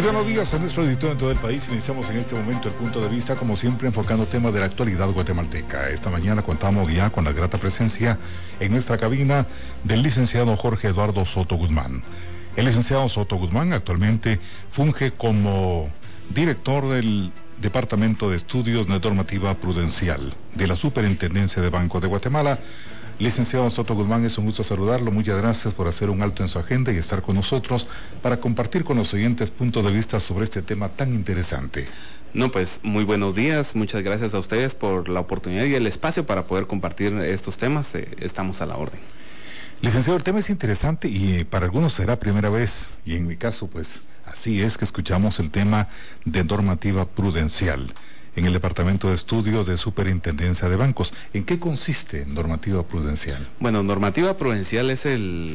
Muy buenos días a nuestro editor en todo el país. Iniciamos en este momento el punto de vista, como siempre, enfocando temas de la actualidad guatemalteca. Esta mañana contamos ya con la grata presencia en nuestra cabina del licenciado Jorge Eduardo Soto Guzmán. El licenciado Soto Guzmán actualmente funge como director del Departamento de Estudios de Normativa Prudencial de la Superintendencia de Bancos de Guatemala. Licenciado Soto Guzmán, es un gusto saludarlo. Muchas gracias por hacer un alto en su agenda y estar con nosotros para compartir con los oyentes puntos de vista sobre este tema tan interesante. No, pues muy buenos días, muchas gracias a ustedes por la oportunidad y el espacio para poder compartir estos temas. Estamos a la orden. Licenciado, el tema es interesante y para algunos será primera vez, y en mi caso pues así es que escuchamos el tema de normativa prudencial en el Departamento de Estudios de Superintendencia de Bancos. ¿En qué consiste normativa prudencial? Bueno, normativa prudencial es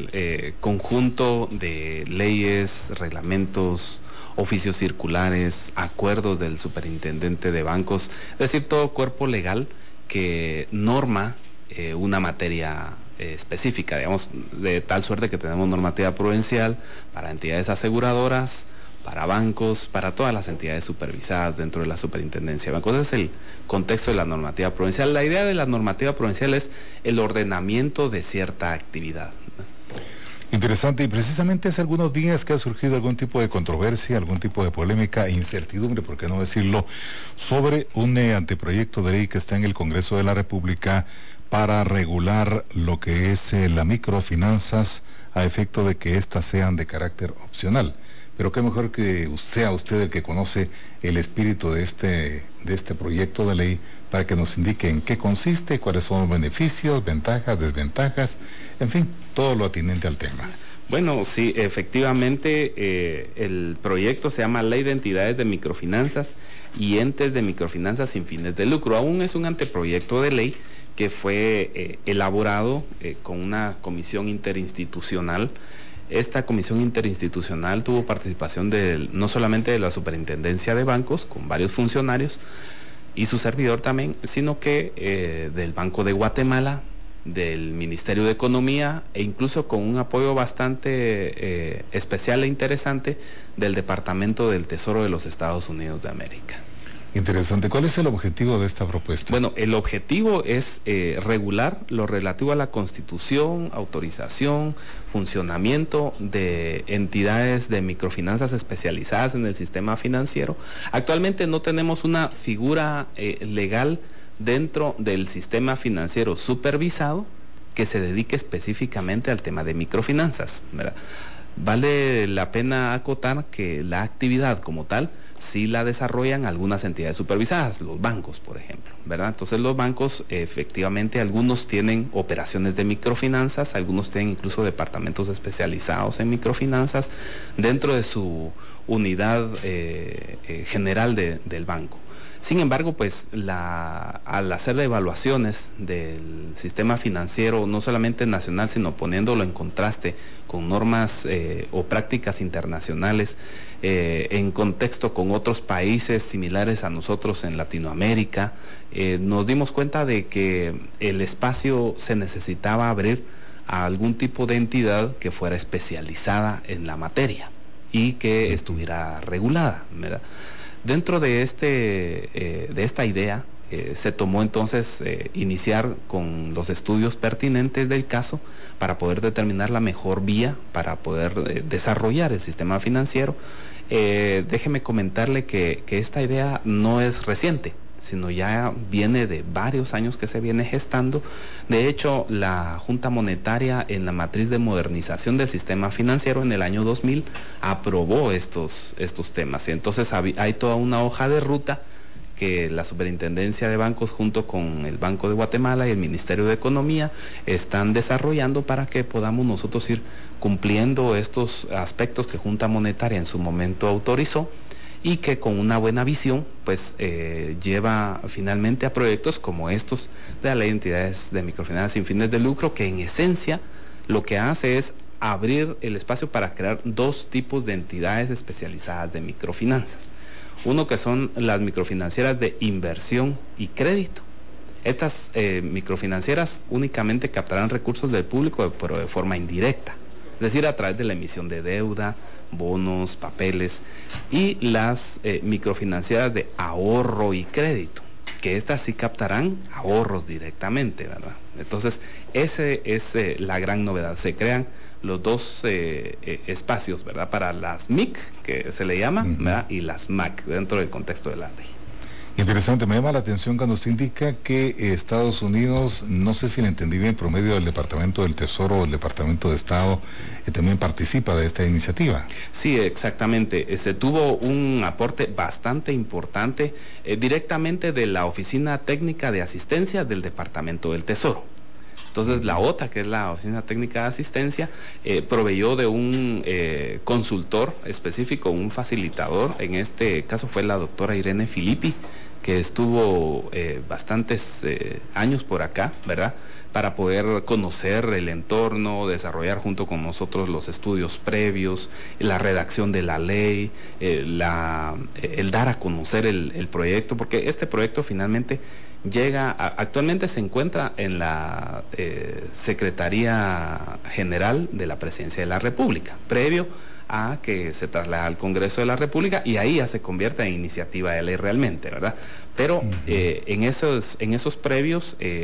el conjunto de leyes, reglamentos, oficios circulares, acuerdos del superintendente de bancos, es decir, todo cuerpo legal que norma una materia específica, digamos, de tal suerte que tenemos normativa prudencial para entidades aseguradoras, para bancos, para todas las entidades supervisadas dentro de la superintendencia de bancos. Ese es el contexto de la normativa prudencial. La idea de la normativa prudencial es el ordenamiento de cierta actividad. Interesante, y precisamente hace algunos días que ha surgido algún tipo de controversia, algún tipo de polémica e incertidumbre, por qué no decirlo, sobre un anteproyecto de ley que está en el Congreso de la República para regular lo que es las microfinanzas a efecto de que éstas sean de carácter opcional. Pero qué mejor que sea usted el que conoce el espíritu de este proyecto de ley para que nos indique en qué consiste, cuáles son los beneficios, ventajas, desventajas, en fin, todo lo atinente al tema. Bueno, sí, efectivamente, el proyecto se llama Ley de Entidades de Microfinanzas y Entes de Microfinanzas sin fines de lucro. Aún es un anteproyecto de ley que fue elaborado con una comisión interinstitucional. Esta comisión interinstitucional tuvo participación no solamente de la Superintendencia de Bancos, con varios funcionarios, y su servidor también, sino que del Banco de Guatemala, del Ministerio de Economía, e incluso con un apoyo bastante especial e interesante del Departamento del Tesoro de los Estados Unidos de América. Interesante. ¿Cuál es el objetivo de esta propuesta? Bueno, el objetivo es regular lo relativo a la constitución, autorización, funcionamiento de entidades de microfinanzas especializadas en el sistema financiero. Actualmente no tenemos una figura legal dentro del sistema financiero supervisado que se dedique específicamente al tema de microfinanzas, ¿verdad? Vale la pena acotar que la actividad como tal sí la desarrollan algunas entidades supervisadas, los bancos, por ejemplo, ¿verdad? Entonces los bancos, efectivamente, algunos tienen operaciones de microfinanzas, algunos tienen incluso departamentos especializados en microfinanzas dentro de su unidad general del banco. Sin embargo, pues al hacer evaluaciones del sistema financiero, no solamente nacional, sino poniéndolo en contraste con normas o prácticas internacionales, en contexto con otros países similares a nosotros en Latinoamérica, nos dimos cuenta de que el espacio se necesitaba abrir a algún tipo de entidad que fuera especializada en la materia y que estuviera regulada, ¿verdad? Dentro de esta idea se tomó entonces iniciar con los estudios pertinentes del caso para poder determinar la mejor vía para poder desarrollar el sistema financiero. Déjeme comentarle que esta idea no es reciente, sino ya viene de varios años que se viene gestando. De hecho, la Junta Monetaria, en la matriz de modernización del sistema financiero en el año 2000, aprobó estos temas. Entonces hay toda una hoja de ruta que la Superintendencia de Bancos junto con el Banco de Guatemala y el Ministerio de Economía están desarrollando para que podamos nosotros ir cumpliendo estos aspectos que Junta Monetaria en su momento autorizó y que con una buena visión pues lleva finalmente a proyectos como estos de la Ley de Entidades de Microfinanzas sin fines de lucro, que en esencia lo que hace es abrir el espacio para crear dos tipos de entidades especializadas de microfinanzas. Uno que son las microfinancieras de inversión y crédito. Estas microfinancieras únicamente captarán recursos del público, pero de forma indirecta, es decir, a través de la emisión de deuda, bonos, papeles, y las microfinanciadas de ahorro y crédito, que estas sí captarán ahorros directamente, ¿verdad? Entonces, ese es la gran novedad. Se crean los dos espacios, ¿verdad? Para las MIC, que se le llama, ¿verdad? Y las MAC, dentro del contexto de la ley. Interesante, me llama la atención cuando usted indica que Estados Unidos, no sé si le entendí bien, por medio del Departamento del Tesoro o el Departamento de Estado, también participa de esta iniciativa. Sí, exactamente. Se tuvo un aporte bastante importante directamente de la Oficina Técnica de Asistencia del Departamento del Tesoro. Entonces, la OTA, que es la Oficina Técnica de Asistencia, proveyó de un consultor específico, un facilitador. En este caso fue la doctora Irene Filippi, que estuvo bastantes años por acá, ¿verdad?, para poder conocer el entorno, desarrollar junto con nosotros los estudios previos, la redacción de la ley, el dar a conocer el proyecto, porque este proyecto finalmente actualmente se encuentra en la Secretaría General de la Presidencia de la República, previo a que se traslade al Congreso de la República, y ahí ya se convierte en iniciativa de ley realmente, ¿verdad? Pero en esos previos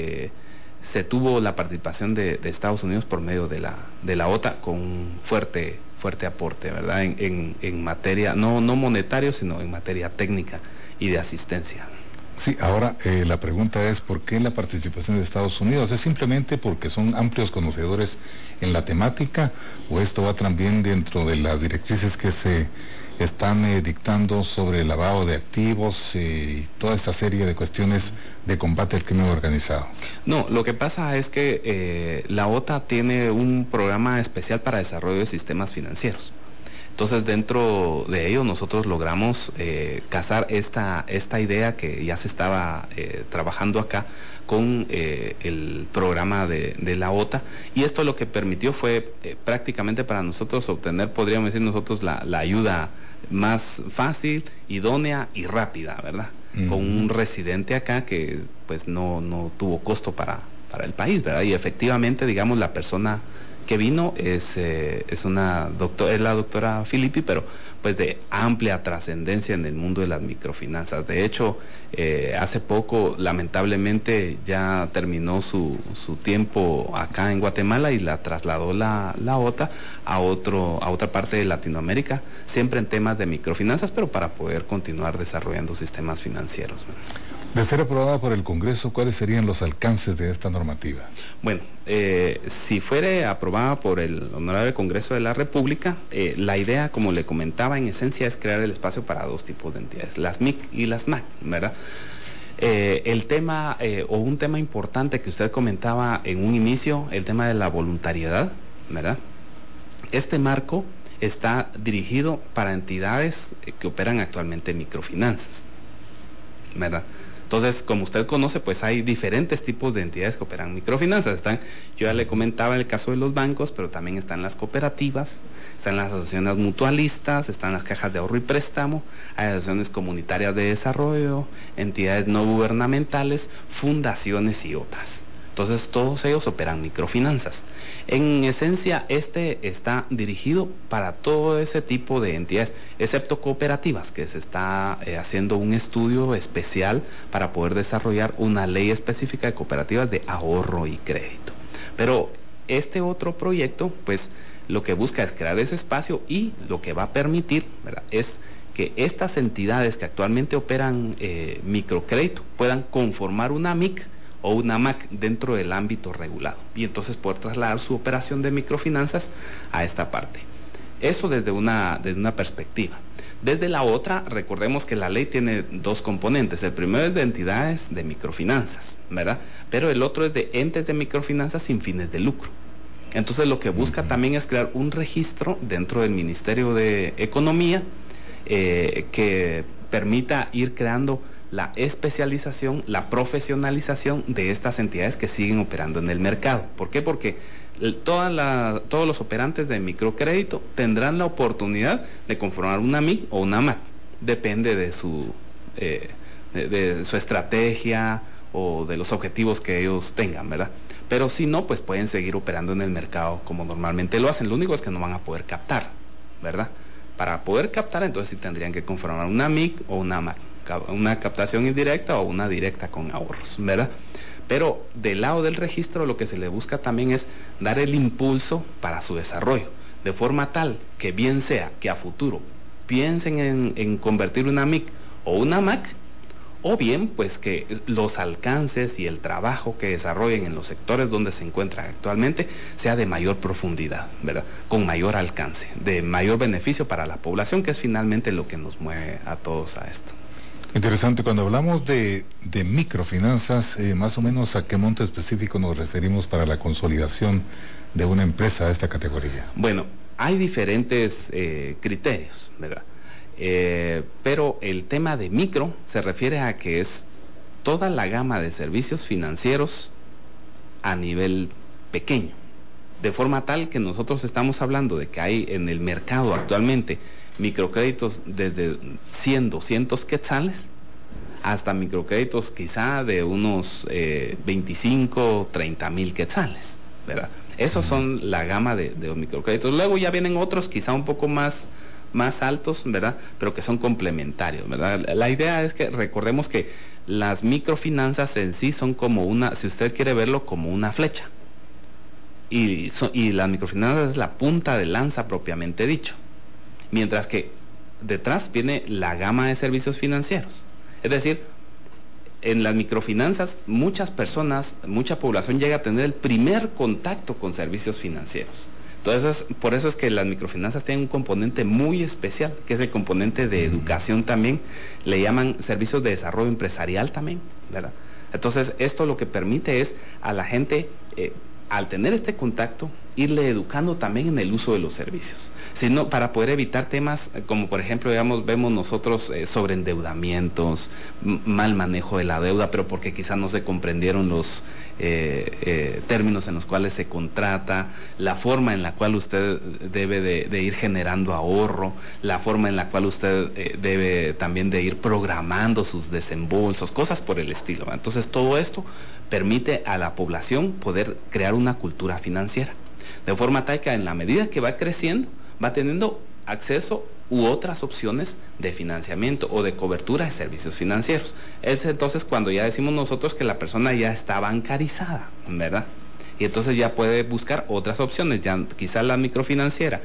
se tuvo la participación de Estados Unidos por medio de la OTA, con un fuerte aporte, ¿verdad? En materia no monetario, sino en materia técnica y de asistencia. Sí, ahora la pregunta es, ¿por qué la participación de Estados Unidos? ¿Es simplemente porque son amplios conocedores en la temática, o esto va también dentro de las directrices que se están dictando sobre el lavado de activos y toda esta serie de cuestiones de combate al crimen organizado? No, lo que pasa es que la OTA tiene un programa especial para desarrollo de sistemas financieros. Entonces, dentro de ello nosotros logramos casar esta idea que ya se estaba trabajando acá con el programa de la OTA, y esto lo que permitió fue prácticamente para nosotros obtener, podríamos decir nosotros, la ayuda más fácil, idónea y rápida, ¿verdad? Con un residente acá que pues no tuvo costo para el país, ¿verdad? Y efectivamente, digamos, la persona que vino es la doctora Filippi, pero pues de amplia trascendencia en el mundo de las microfinanzas. De hecho, hace poco, lamentablemente, ya terminó su tiempo acá en Guatemala y la trasladó la OTA a otra parte de Latinoamérica, siempre en temas de microfinanzas, pero para poder continuar desarrollando sistemas financieros, ¿no? De ser aprobada por el Congreso, ¿cuáles serían los alcances de esta normativa? Bueno, si fuere aprobada por el Honorable Congreso de la República, la idea, como le comentaba, en esencia es crear el espacio para dos tipos de entidades, las MIC y las MAC, ¿verdad? El tema, o un tema importante que usted comentaba en un inicio, el tema de la voluntariedad, ¿verdad? Este marco está dirigido para entidades que operan actualmente en microfinanzas, ¿verdad? Entonces, como usted conoce, pues hay diferentes tipos de entidades que operan microfinanzas. Yo ya le comentaba el caso de los bancos, pero también están las cooperativas, están las asociaciones mutualistas, están las cajas de ahorro y préstamo, hay asociaciones comunitarias de desarrollo, entidades no gubernamentales, fundaciones y otras. Entonces, todos ellos operan microfinanzas. En esencia, está dirigido para todo ese tipo de entidades, excepto cooperativas, que se está haciendo un estudio especial para poder desarrollar una ley específica de cooperativas de ahorro y crédito. Pero este otro proyecto, pues, lo que busca es crear ese espacio, y lo que va a permitir, ¿verdad?, es que estas entidades que actualmente operan microcrédito puedan conformar una MIC o una MAC dentro del ámbito regulado, y entonces poder trasladar su operación de microfinanzas a esta parte. Eso desde una perspectiva. Desde la otra, recordemos que la ley tiene dos componentes. El primero es de entidades de microfinanzas, ¿verdad? Pero el otro es de entes de microfinanzas sin fines de lucro. Entonces, lo que busca también es crear un registro dentro del Ministerio de Economía que permita ir creando la especialización, la profesionalización de estas entidades que siguen operando en el mercado. ¿Por qué? Porque todos los operantes de microcrédito tendrán la oportunidad de conformar una MIC o una MAC. Depende de su estrategia o de los objetivos que ellos tengan, ¿verdad? Pero si no, pues pueden seguir operando en el mercado como normalmente lo hacen. Lo único es que no van a poder captar, ¿verdad? Para poder captar, entonces sí tendrían que conformar una MIC o una MAC, una captación indirecta o una directa con ahorros, ¿verdad? Pero del lado del registro lo que se le busca también es dar el impulso para su desarrollo, de forma tal que bien sea que a futuro piensen en convertir una MIC o una MAC, o bien pues que los alcances y el trabajo que desarrollen en los sectores donde se encuentran actualmente sea de mayor profundidad, ¿verdad? Con mayor alcance, de mayor beneficio para la población, que es finalmente lo que nos mueve a todos a esto. Interesante. Cuando hablamos de microfinanzas, más o menos ¿a qué monto específico nos referimos para la consolidación de una empresa de esta categoría? Bueno, hay diferentes criterios, ¿verdad? Pero el tema de micro se refiere a que es toda la gama de servicios financieros a nivel pequeño, de forma tal que nosotros estamos hablando de que hay en el mercado actualmente microcréditos desde 100, 200 quetzales hasta microcréditos quizá de unos 25, 30 mil quetzales, ¿verdad? Esos son la gama de los microcréditos. Luego ya vienen otros quizá un poco más altos, ¿verdad? Pero que son complementarios, ¿verdad? La idea es que recordemos que las microfinanzas en sí son como una, si usted quiere verlo, como una flecha. Y las microfinanzas es la punta de lanza propiamente dicho. Mientras que detrás viene la gama de servicios financieros. Es decir, en las microfinanzas muchas personas, mucha población llega a tener el primer contacto con servicios financieros. Entonces, por eso es que las microfinanzas tienen un componente muy especial, que es el componente de educación también, le llaman servicios de desarrollo empresarial también, ¿verdad? Entonces, esto lo que permite es a la gente, al tener este contacto, irle educando también en el uso de los servicios, sino para poder evitar temas como, por ejemplo, vemos nosotros sobreendeudamientos, mal manejo de la deuda, pero porque quizás no se comprendieron los términos en los cuales se contrata, la forma en la cual usted debe de ir generando ahorro, la forma en la cual usted debe también de ir programando sus desembolsos, cosas por el estilo. Entonces todo esto permite a la población poder crear una cultura financiera, de forma tal que en la medida que va creciendo, va teniendo acceso u otras opciones de financiamiento o de cobertura de servicios financieros. Es entonces cuando ya decimos nosotros que la persona ya está bancarizada, ¿verdad? Y entonces ya puede buscar otras opciones. Ya quizás la microfinanciera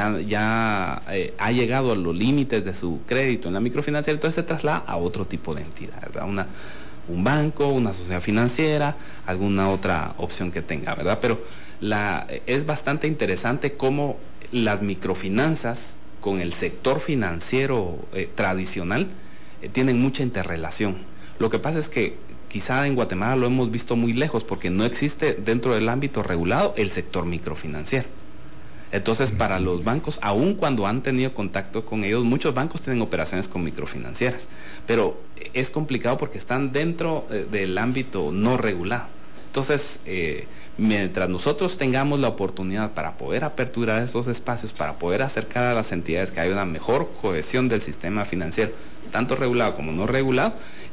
ya ha llegado a los límites de su crédito en la microfinanciera, entonces se traslada a otro tipo de entidad, ¿verdad? Un banco, una sociedad financiera, alguna otra opción que tenga, ¿verdad? Pero es bastante interesante cómo las microfinanzas con el sector financiero tradicional tienen mucha interrelación. Lo que pasa es que quizá en Guatemala lo hemos visto muy lejos porque no existe dentro del ámbito regulado el sector microfinanciero. Entonces, para los bancos, aun cuando han tenido contacto con ellos, muchos bancos tienen operaciones con microfinancieras, pero es complicado porque están dentro del ámbito no regulado. Entonces, mientras nosotros tengamos la oportunidad para poder aperturar esos espacios, para poder acercar a las entidades que hay una mejor cohesión del sistema financiero, tanto regulado como no regulado,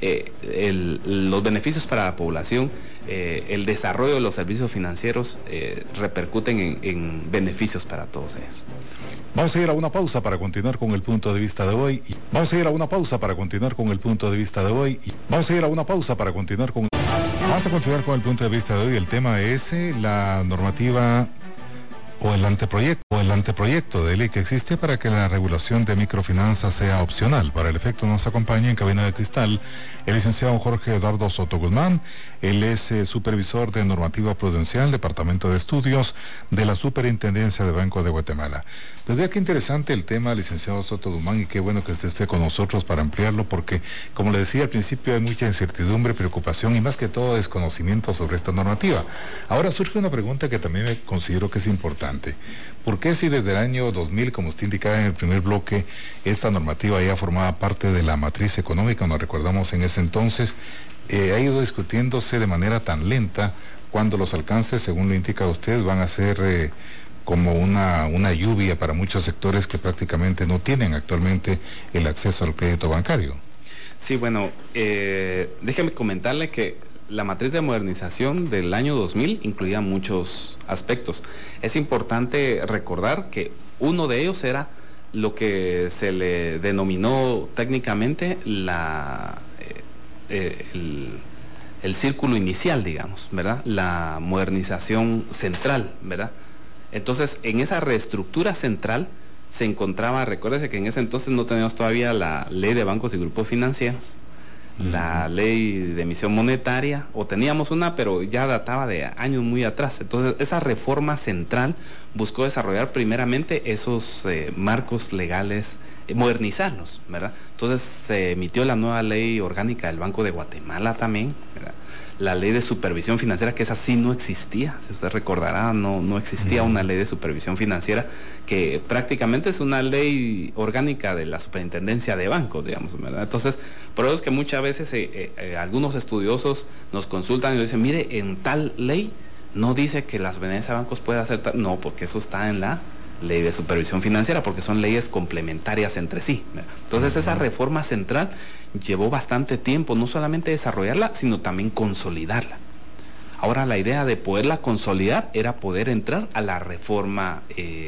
los beneficios para la población, el desarrollo de los servicios financieros repercuten en beneficios para todos ellos. Vamos a ir a una pausa para continuar con el punto de vista de hoy. Vamos a continuar con el punto de vista de hoy. El tema es la normativa o el anteproyecto de ley que existe para que la regulación de microfinanzas sea opcional. Para el efecto nos acompaña en cabina de cristal el licenciado Jorge Eduardo Soto Guzmán. Él es supervisor de normativa prudencial, Departamento de Estudios de la Superintendencia de Banco de Guatemala. Desde aquí interesante el tema, licenciado Soto Guzmán, y qué bueno que usted esté con nosotros para ampliarlo, porque, como le decía al principio, hay mucha incertidumbre, preocupación y más que todo desconocimiento sobre esta normativa. Ahora surge una pregunta que también considero que es importante. ¿Por qué si desde el año 2000, como usted indicaba en el primer bloque, esta normativa ya formaba parte de la matriz económica, nos recordamos en ese entonces, ha ido discutiéndose de manera tan lenta cuando los alcances, según lo indica usted, van a ser como una lluvia para muchos sectores que prácticamente no tienen actualmente el acceso al crédito bancario? Sí, bueno, déjeme comentarle que la matriz de modernización del año 2000 incluía muchos aspectos. Es importante recordar que uno de ellos era lo que se le denominó técnicamente el círculo inicial, digamos, ¿verdad? La modernización central, ¿verdad? Entonces, en esa reestructura central se encontraba, recuérdese que en ese entonces no teníamos todavía la ley de bancos y grupos financieros, la ley de emisión monetaria, o teníamos una, pero ya databa de años muy atrás. Entonces, esa reforma central buscó desarrollar primeramente esos marcos legales, modernizarlos, ¿verdad? Entonces, se emitió la nueva ley orgánica del Banco de Guatemala también, ¿verdad? La ley de supervisión financiera, que esa sí no existía, si usted recordará, no existía una ley de supervisión financiera, que prácticamente es una ley orgánica de la superintendencia de bancos, digamos, ¿verdad? Entonces, por eso es que muchas veces algunos estudiosos nos consultan y dicen, mire, en tal ley no dice que la superintendencia de bancos pueda hacer tal, no, porque eso está en la ley de supervisión financiera, porque son leyes complementarias entre sí, ¿verdad? Entonces, esa reforma central llevó bastante tiempo, no solamente desarrollarla, sino también consolidarla. Ahora, la idea de poderla consolidar era poder entrar a la reforma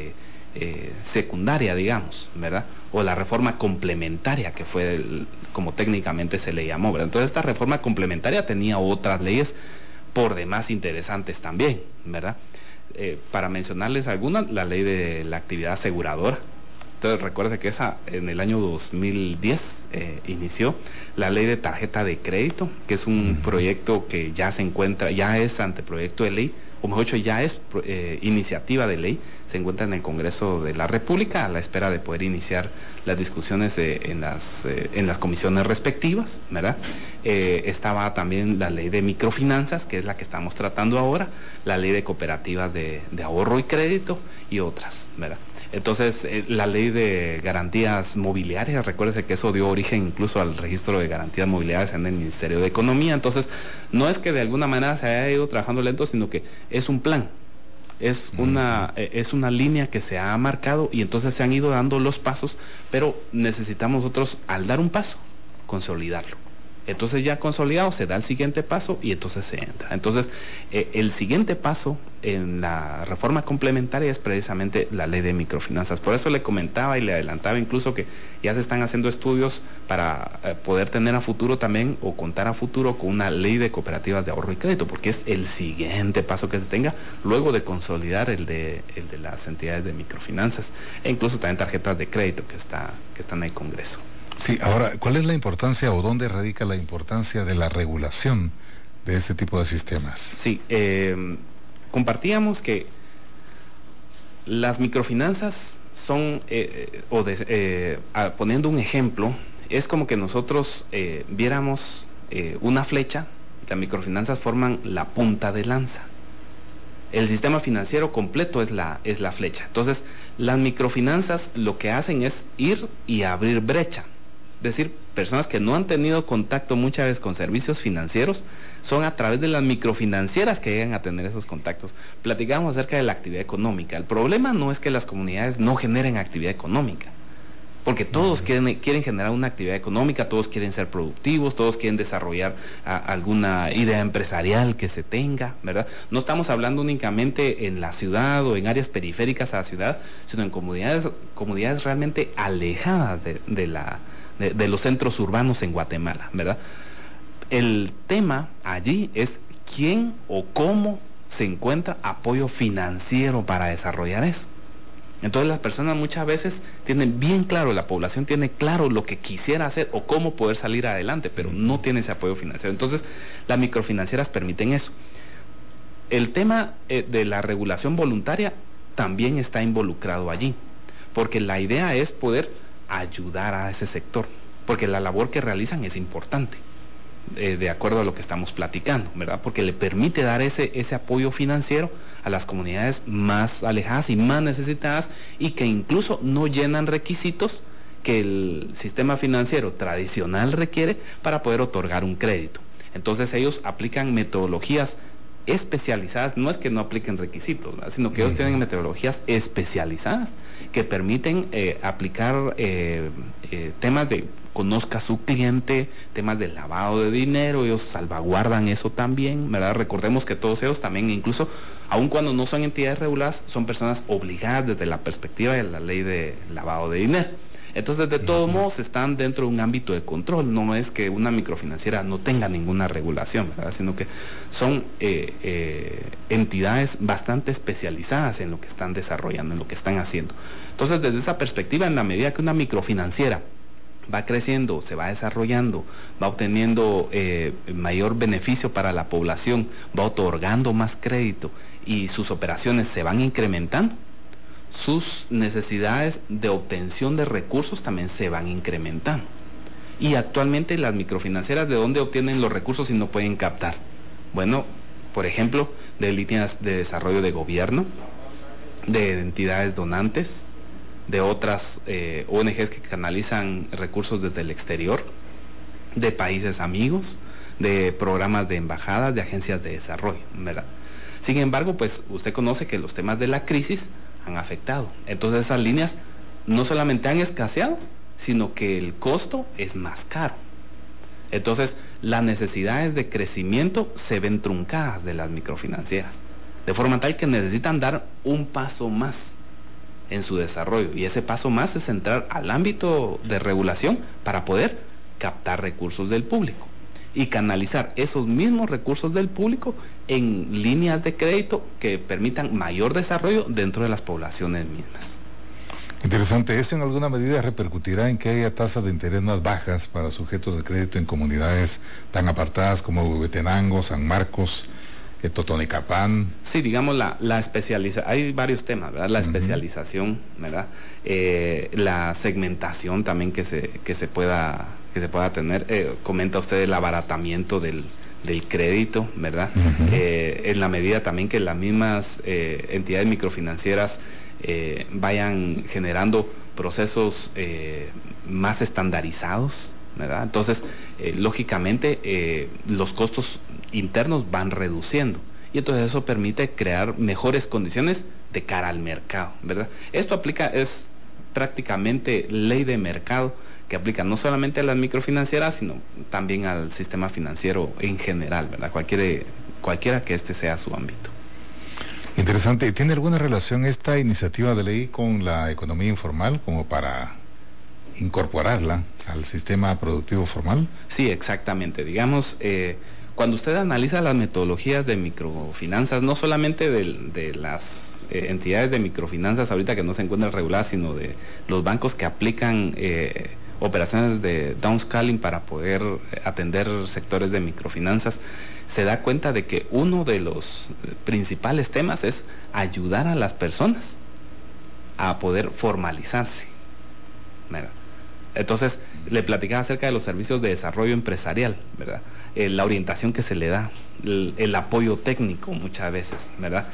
secundaria, digamos, ¿verdad? O la reforma complementaria, que fue como técnicamente se le llamó, ¿verdad? Entonces, esta reforma complementaria tenía otras leyes por demás interesantes también, ¿verdad? Para mencionarles algunas, la ley de la actividad aseguradora. Entonces, recuerde que esa en el año 2010 inició la ley de tarjeta de crédito, que es un proyecto que ya se encuentra, ya es anteproyecto de ley, o mejor dicho, ya es iniciativa de ley, se encuentra en el Congreso de la República a la espera de poder iniciar las discusiones en las comisiones respectivas, ¿verdad? Estaba también la ley de microfinanzas, que es la que estamos tratando ahora, la ley de cooperativas de ahorro y crédito y otras, ¿verdad? Entonces, la ley de garantías mobiliarias, recuérdese que eso dio origen incluso al registro de garantías mobiliarias en el Ministerio de Economía. Entonces, no es que de alguna manera se haya ido trabajando lento, sino que es un plan, es una línea que se ha marcado y entonces se han ido dando los pasos, pero necesitamos nosotros, al dar un paso, consolidarlo. Entonces, ya consolidado, se da el siguiente paso y entonces se entra. Entonces, el siguiente paso en la reforma complementaria es precisamente la ley de microfinanzas. Por eso le comentaba y le adelantaba incluso que ya se están haciendo estudios para poder tener a futuro también, o contar a futuro con una ley de cooperativas de ahorro y crédito, porque es el siguiente paso que se tenga luego de consolidar el de las entidades de microfinanzas, e incluso también tarjetas de crédito que están en el Congreso. Sí, ahora, ¿cuál es la importancia o dónde radica la importancia de la regulación de este tipo de sistemas? Sí, compartíamos que las microfinanzas son, poniendo un ejemplo, es como que nosotros viéramos una flecha, las microfinanzas forman la punta de lanza. El sistema financiero completo es la flecha. Entonces, las microfinanzas lo que hacen es ir y abrir brecha. Es decir, personas que no han tenido contacto muchas veces con servicios financieros, son a través de las microfinancieras que llegan a tener esos contactos. Platicamos acerca de la actividad económica. El problema no es que las comunidades no generen actividad económica, porque todos quieren generar una actividad económica, todos quieren ser productivos, todos quieren desarrollar alguna idea empresarial que se tenga, ¿verdad? No estamos hablando únicamente en la ciudad o en áreas periféricas a la ciudad, sino en comunidades realmente alejadas de los centros urbanos en Guatemala, ¿verdad? El tema allí es quién o cómo se encuentra apoyo financiero para desarrollar eso. Entonces, las personas muchas veces tienen bien claro, la población tiene claro lo que quisiera hacer o cómo poder salir adelante, pero no tiene ese apoyo financiero. Entonces, las microfinancieras permiten eso. El tema de la regulación voluntaria también está involucrado allí, porque la idea es poder ayudar a ese sector, porque la labor que realizan es importante, de acuerdo a lo que estamos platicando, ¿verdad? Porque le permite dar ese apoyo financiero a las comunidades más alejadas y más necesitadas, y que incluso no llenan requisitos que el sistema financiero tradicional requiere para poder otorgar un crédito. Entonces, ellos aplican metodologías especializadas, no es que no apliquen requisitos, ¿verdad?, sino que ellos tienen metodologías especializadas que permiten aplicar temas de conozca a su cliente, temas de lavado de dinero. Ellos salvaguardan eso también, ¿verdad? Recordemos que todos ellos también incluso Aun cuando no son entidades reguladas, son personas obligadas desde la perspectiva de la ley de lavado de dinero. Entonces, de todos modos, están dentro de un ámbito de control. No es que una microfinanciera no tenga ninguna regulación, ¿verdad? Sino que son entidades bastante especializadas en lo que están desarrollando, en lo que están haciendo. Entonces, desde esa perspectiva, en la medida que una microfinanciera va creciendo, se va desarrollando, va obteniendo mayor beneficio para la población, va otorgando más crédito y sus operaciones se van incrementando, sus necesidades de obtención de recursos también se van incrementando. Y actualmente las microfinancieras, ¿de dónde obtienen los recursos si no pueden captar? Bueno, por ejemplo, de líneas de desarrollo de gobierno, de entidades donantes, de otras ONGs que canalizan recursos desde el exterior, de países amigos, de programas de embajadas, de agencias de desarrollo, ¿verdad? Sin embargo, pues usted conoce que los temas de la crisis han afectado. Entonces esas líneas no solamente han escaseado, sino que el costo es más caro. Entonces las necesidades de crecimiento se ven truncadas de las microfinancieras, de forma tal que necesitan dar un paso más en su desarrollo, y ese paso más es entrar al ámbito de regulación para poder captar recursos del público y canalizar esos mismos recursos del público en líneas de crédito que permitan mayor desarrollo dentro de las poblaciones mismas. Interesante. ¿Esto en alguna medida repercutirá en que haya tasas de interés más bajas para sujetos de crédito en comunidades tan apartadas como Huehuetenango, San Marcos, Totonicapán? Sí, digamos la especialización, hay varios temas, ¿verdad? La especialización, ¿verdad? La segmentación también que se pueda tener. Comenta usted el abaratamiento del crédito, ¿verdad? En la medida también que las mismas entidades microfinancieras vayan generando procesos más estandarizados, ¿verdad? Entonces, lógicamente, los costos internos van reduciendo, y entonces eso permite crear mejores condiciones de cara al mercado, ¿verdad? Esto es prácticamente ley de mercado que aplica no solamente a las microfinancieras, sino también al sistema financiero en general, ¿verdad? Cualquiera que este sea su ámbito. Interesante. ¿Tiene alguna relación esta iniciativa de ley con la economía informal, como para incorporarla al sistema productivo formal? Sí, exactamente. Digamos, cuando usted analiza las metodologías de microfinanzas, no solamente de las entidades de microfinanzas ahorita que no se encuentran reguladas, sino de los bancos que aplican operaciones de downscaling para poder atender sectores de microfinanzas, se da cuenta de que uno de los principales temas es ayudar a las personas a poder formalizarse, ¿verdad? Entonces, le platicaba acerca de los servicios de desarrollo empresarial, ¿verdad? La orientación que se le da, el apoyo técnico muchas veces, ¿verdad?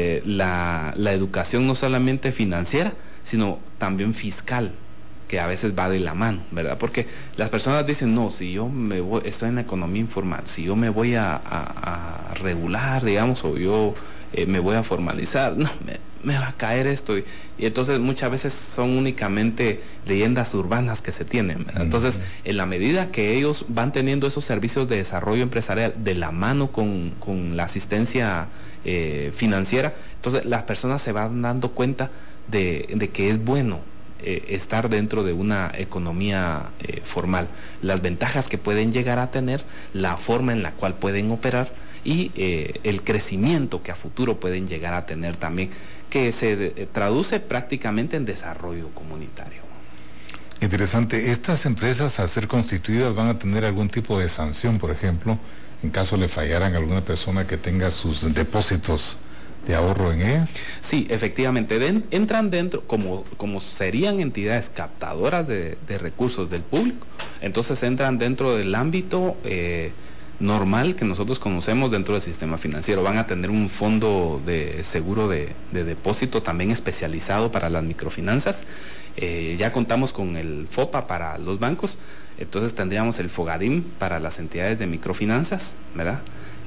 La educación no solamente financiera, sino también fiscal, que a veces va de la mano, ¿verdad? Porque las personas dicen, no, si yo estoy en la economía informal, si yo me voy a regular, digamos, o yo me voy a formalizar, no, me va a caer esto, y entonces muchas veces son únicamente leyendas urbanas que se tienen, ¿verdad? Entonces, en la medida que ellos van teniendo esos servicios de desarrollo empresarial de la mano con la asistencia financiera, entonces las personas se van dando cuenta de que es bueno estar dentro de una economía formal, las ventajas que pueden llegar a tener, la forma en la cual pueden operar y el crecimiento que a futuro pueden llegar a tener también, que se traduce prácticamente en desarrollo comunitario. Interesante. ¿Estas empresas, al ser constituidas, van a tener algún tipo de sanción, por ejemplo, en caso le fallaran a alguna persona que tenga sus depósitos de ahorro en ellas? Sí, efectivamente, entran dentro, como serían entidades captadoras de recursos del público, entonces entran dentro del ámbito normal que nosotros conocemos dentro del sistema financiero. Van a tener un fondo de seguro de depósito también especializado para las microfinanzas. Ya contamos con el FOPA para los bancos, entonces tendríamos el FOGADIM para las entidades de microfinanzas, ¿verdad?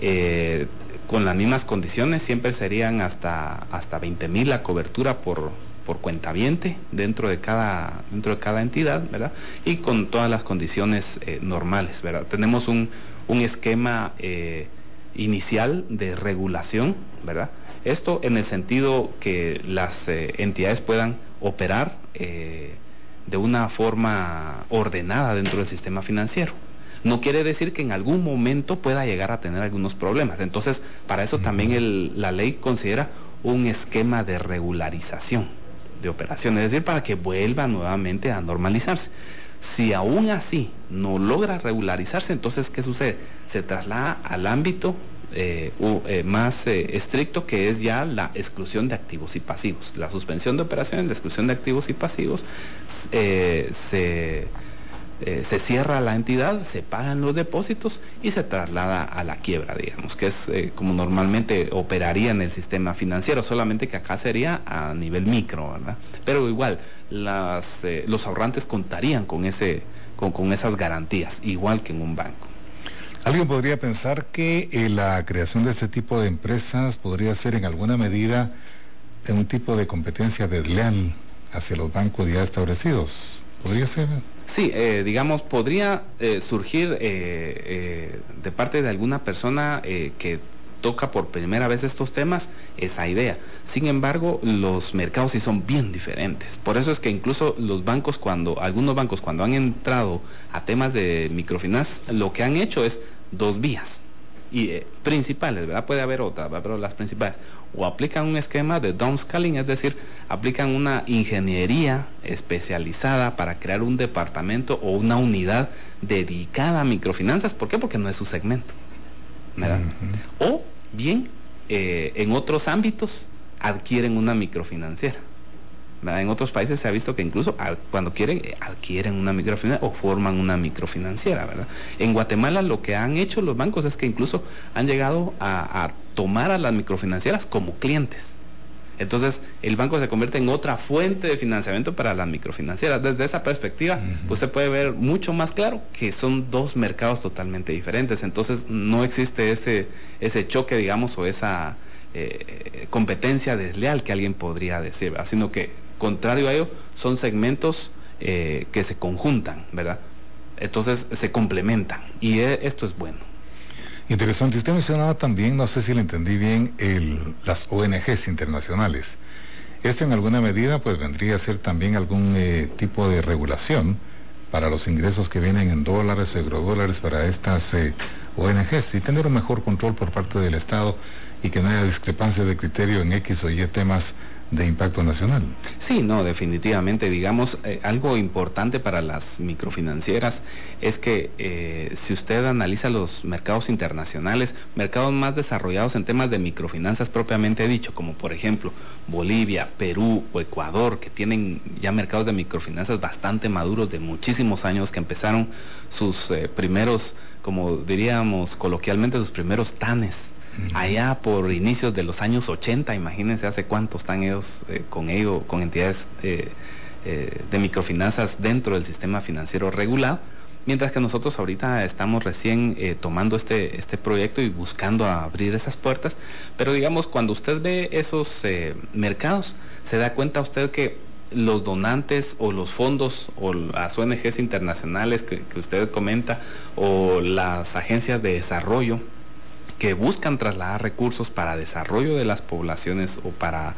Con las mismas condiciones, siempre serían hasta 20,000 la cobertura por cuentaviente dentro de cada entidad, ¿verdad? Y con todas las condiciones normales, ¿verdad? Tenemos un esquema inicial de regulación, ¿verdad? Esto en el sentido que las entidades puedan operar de una forma ordenada dentro del sistema financiero. No quiere decir que en algún momento pueda llegar a tener algunos problemas. Entonces, para eso también la ley considera un esquema de regularización de operaciones, es decir, para que vuelva nuevamente a normalizarse. Si aún así no logra regularizarse, entonces, ¿qué sucede? Se traslada al ámbito más estricto, que es ya la exclusión de activos y pasivos. La suspensión de operaciones, la exclusión de activos y pasivos, se cierra la entidad, se pagan los depósitos y se traslada a la quiebra, digamos, que es como normalmente operaría en el sistema financiero, solamente que acá sería a nivel micro, ¿verdad? Pero igual, los ahorrantes contarían con esas garantías, igual que en un banco. Alguien podría pensar que la creación de este tipo de empresas podría ser en alguna medida un tipo de competencia desleal hacia los bancos ya establecidos. ¿Podría ser? Sí, digamos, podría surgir de parte de alguna persona que toca por primera vez estos temas esa idea. Sin embargo, los mercados sí son bien diferentes. Por eso es que incluso algunos bancos cuando han entrado a temas de microfinanzas, lo que han hecho es dos vías y principales, ¿verdad? Puede haber otras, pero las principales, o aplican un esquema de downscaling, es decir, aplican una ingeniería especializada para crear un departamento o una unidad dedicada a microfinanzas. ¿Por qué? Porque no es su segmento, ¿verdad? O bien, en otros ámbitos adquieren una microfinanciera, ¿verdad? En otros países se ha visto que incluso cuando adquieren una microfinanciera o forman una microfinanciera, ¿verdad? En Guatemala lo que han hecho los bancos es que incluso han llegado a tomar a las microfinancieras como clientes. Entonces el banco se convierte en otra fuente de financiamiento para las microfinancieras. Desde esa perspectiva, usted puede ver mucho más claro que son dos mercados totalmente diferentes. Entonces no existe ese choque, digamos, o esa competencia desleal que alguien podría decir, ¿verdad? Sino que, contrario a ello, son segmentos que se conjuntan, ¿verdad? Entonces se complementan, y esto es bueno. Interesante. Usted mencionaba también, no sé si le entendí bien, las ONGs internacionales. Esto en alguna medida pues vendría a ser también algún tipo de regulación para los ingresos que vienen en dólares, eurodólares para estas ONGs, y tener un mejor control por parte del Estado y que no haya discrepancias de criterio en X o Y temas de impacto nacional. Sí, no, definitivamente. Digamos, algo importante para las microfinancieras es que si usted analiza los mercados internacionales, mercados más desarrollados en temas de microfinanzas propiamente dicho, como por ejemplo Bolivia, Perú o Ecuador, que tienen ya mercados de microfinanzas bastante maduros de muchísimos años, que empezaron sus primeros, como diríamos coloquialmente, sus primeros tanes allá por inicios de los años 80, imagínense hace cuánto están ellos con entidades de microfinanzas dentro del sistema financiero regulado, mientras que nosotros ahorita estamos recién tomando este proyecto y buscando abrir esas puertas. Pero digamos, cuando usted ve esos mercados, se da cuenta usted que los donantes o los fondos o las ONGs internacionales que usted comenta, o las agencias de desarrollo que buscan trasladar recursos para desarrollo de las poblaciones o para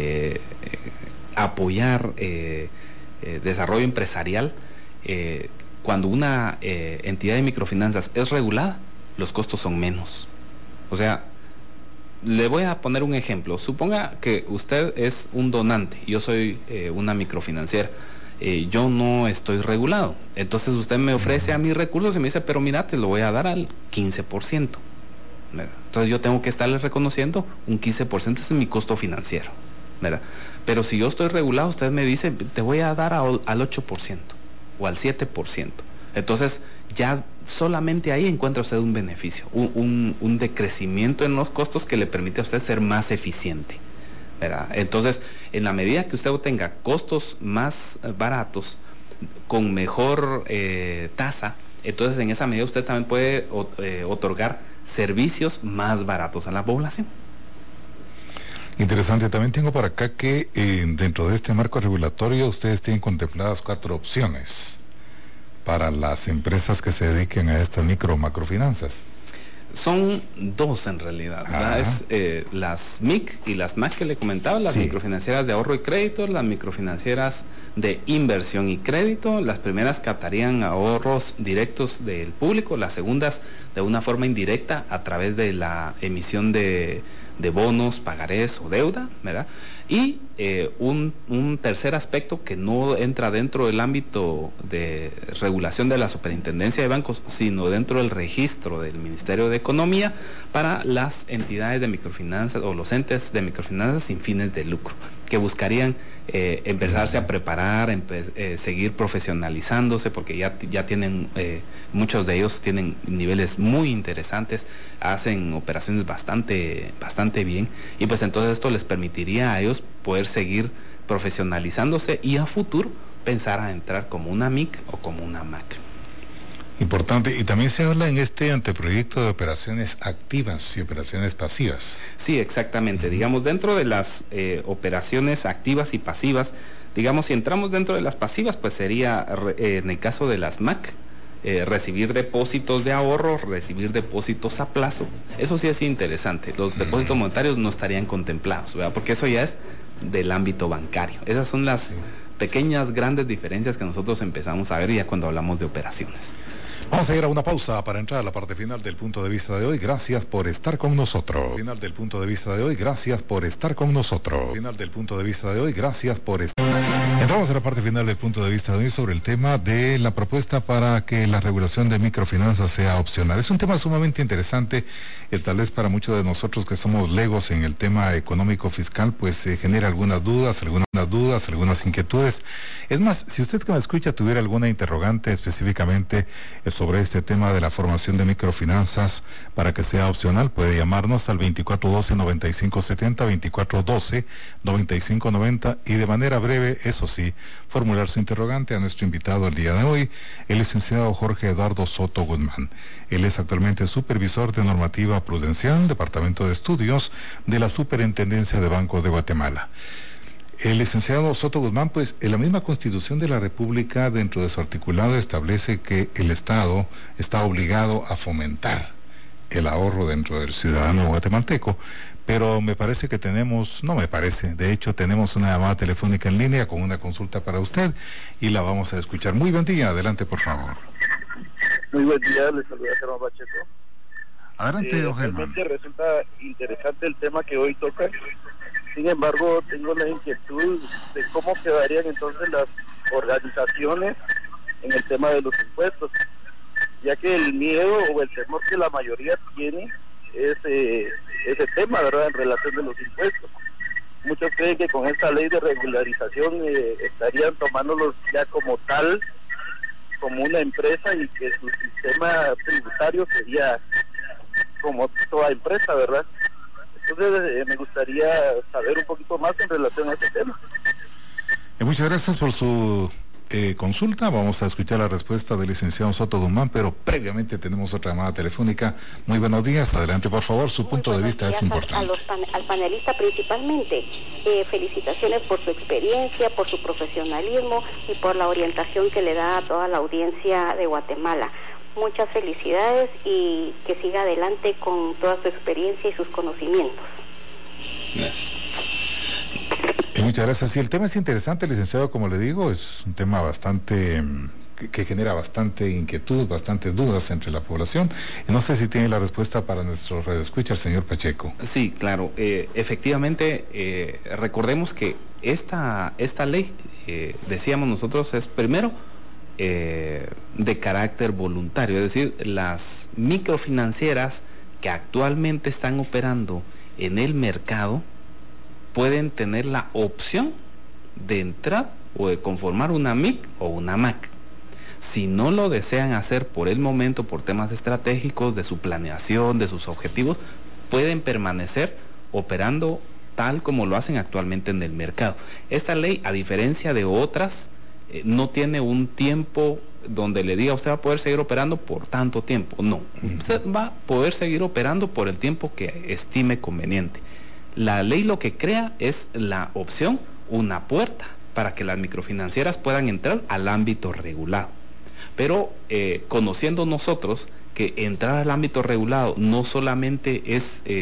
apoyar desarrollo empresarial, cuando una entidad de microfinanzas es regulada, los costos son menos. O sea, le voy a poner un ejemplo. Suponga que usted es un donante, yo soy una microfinanciera, yo no estoy regulado, entonces usted me ofrece a mis recursos y me dice, pero mira, te lo voy a dar al 15%. Entonces yo tengo que estarles reconociendo un 15%, es mi costo financiero, ¿verdad? Pero si yo estoy regulado, usted me dice, te voy a dar al 8% o al 7%. Entonces ya solamente ahí encuentra usted un beneficio, un decrecimiento en los costos que le permite a usted ser más eficiente, ¿verdad? Entonces, en la medida que usted obtenga costos más baratos con mejor tasa, entonces en esa medida usted también puede otorgar servicios más baratos a la población. Interesante. También tengo por acá que dentro de este marco regulatorio ustedes tienen contempladas 4 opciones para las empresas que se dediquen a estas macrofinanzas. Son dos en realidad, ¿verdad? Las MIC y las MAC que le comentaba, las microfinancieras de ahorro y crédito, las microfinancieras de inversión y crédito. Las primeras captarían ahorros directos del público, las segundas de una forma indirecta a través de la emisión de bonos, pagarés o deuda, ¿verdad? Y un tercer aspecto que no entra dentro del ámbito de regulación de la Superintendencia de Bancos, sino dentro del registro del Ministerio de Economía para las entidades de microfinanzas o los entes de microfinanzas sin fines de lucro, que buscarían empezarse a preparar, seguir profesionalizándose, porque ya tienen, muchos de ellos tienen niveles muy interesantes, hacen operaciones bastante bien, y pues entonces esto les permitiría a ellos poder seguir profesionalizándose y a futuro pensar a entrar como una MIC o como una MAC. Importante, y también se habla en este anteproyecto de operaciones activas y operaciones pasivas. Sí, exactamente. Digamos, dentro de las operaciones activas y pasivas, digamos, si entramos dentro de las pasivas, pues sería, en el caso de las MAC, recibir depósitos de ahorro, recibir depósitos a plazo. Eso sí es interesante. Los depósitos monetarios no estarían contemplados, ¿verdad? Porque eso ya es del ámbito bancario. Esas son las pequeñas, grandes diferencias que nosotros empezamos a ver ya cuando hablamos de operaciones. Vamos a ir a una pausa para entrar a la parte final del punto de vista de hoy. Gracias por estar con nosotros. Final del punto de vista de hoy. Gracias por estar con nosotros. Final del punto de vista de hoy. Gracias por estar. Entramos a la parte final del punto de vista de hoy sobre el tema de la propuesta para que la regulación de microfinanzas sea opcional. Es un tema sumamente interesante, tal vez para muchos de nosotros que somos legos en el tema económico fiscal, pues genera algunas dudas, algunas inquietudes. Es más, si usted que me escucha tuviera alguna interrogante específicamente sobre este tema de la formación de microfinanzas para que sea opcional, puede llamarnos al 2412-9570, 2412-9590, y de manera breve, eso sí, formular su interrogante a nuestro invitado el día de hoy, el licenciado Jorge Eduardo Soto Guzmán. Él es actualmente supervisor de normativa prudencial, Departamento de Estudios de la Superintendencia de Bancos de Guatemala. El licenciado Soto Guzmán, pues en la misma Constitución de la República, dentro de su articulado, establece que el Estado está obligado a fomentar el ahorro dentro del ciudadano guatemalteco, pero me parece que de hecho tenemos una llamada telefónica en línea con una consulta para usted y la vamos a escuchar. Muy buen día, adelante por favor. Muy buen día, les saluda Germán Pacheco. Adelante, don Germán. Realmente resulta interesante el tema que hoy toca. Sin embargo, tengo la inquietud de cómo quedarían entonces las organizaciones en el tema de los impuestos, ya que el miedo o el temor que la mayoría tiene es ese tema, ¿verdad?, en relación de los impuestos. Muchos creen que con esta ley de regularización estarían tomándolos ya como tal, como una empresa, y que su sistema tributario sería como toda empresa, ¿verdad? Entonces me gustaría saber un poquito más en relación a este tema. Muchas gracias por su consulta. Vamos a escuchar la respuesta del licenciado Soto Guzmán, pero previamente tenemos otra llamada telefónica. Muy buenos días, adelante por favor, su punto de vista es importante. Al panelista principalmente, felicitaciones por su experiencia, por su profesionalismo y por la orientación que le da a toda la audiencia de Guatemala. Muchas felicidades y que siga adelante con toda su experiencia y sus conocimientos. Muchas gracias. Sí, el tema es interesante, licenciado, como le digo, es un tema bastante que genera bastante inquietud, bastantes dudas entre la población. No sé si tiene la respuesta para nuestros radioescuchas, señor Pacheco. Sí, claro. Efectivamente, recordemos que esta ley, decíamos nosotros, es primero de carácter voluntario, es decir, las microfinancieras que actualmente están operando en el mercado pueden tener la opción de entrar o de conformar una MIC o una MAC. Si no lo desean hacer por el momento, por temas estratégicos, de su planeación, de sus objetivos, pueden permanecer operando tal como lo hacen actualmente en el mercado. Esta ley, a diferencia de otras, no tiene un tiempo donde le diga usted va a poder seguir operando por tanto tiempo. No, usted va a poder seguir operando por el tiempo que estime conveniente. La ley lo que crea es la opción, una puerta, para que las microfinancieras puedan entrar al ámbito regulado. Pero conociendo nosotros que entrar al ámbito regulado no solamente es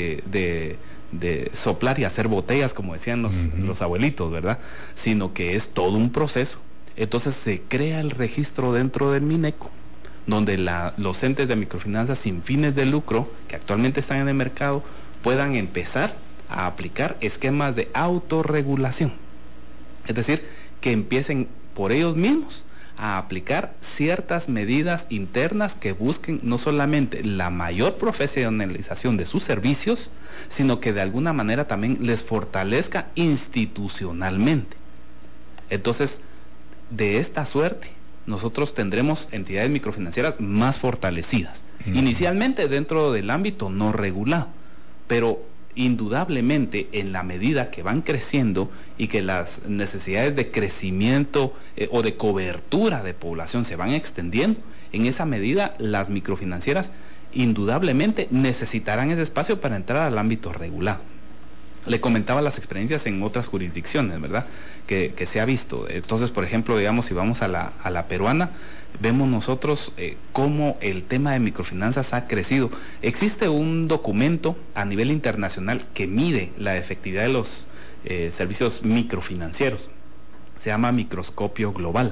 de soplar y hacer botellas, como decían los abuelitos, ¿verdad? Sino que es todo un proceso. Entonces se crea el registro dentro del Mineco, donde los entes de microfinanzas sin fines de lucro, que actualmente están en el mercado, puedan empezar a aplicar esquemas de autorregulación. Es decir, que empiecen por ellos mismos a aplicar ciertas medidas internas que busquen no solamente la mayor profesionalización de sus servicios, sino que de alguna manera también les fortalezca institucionalmente. Entonces, de esta suerte, nosotros tendremos entidades microfinancieras más fortalecidas, inicialmente dentro del ámbito no regulado, pero indudablemente en la medida que van creciendo y que las necesidades de crecimiento o de cobertura de población se van extendiendo, en esa medida las microfinancieras indudablemente necesitarán ese espacio para entrar al ámbito regulado. Le comentaba las experiencias en otras jurisdicciones, ¿verdad?, que se ha visto. Entonces, por ejemplo, digamos, si vamos a la peruana, vemos nosotros cómo el tema de microfinanzas ha crecido. Existe un documento a nivel internacional que mide la efectividad de los servicios microfinancieros. Se llama Microscopio Global.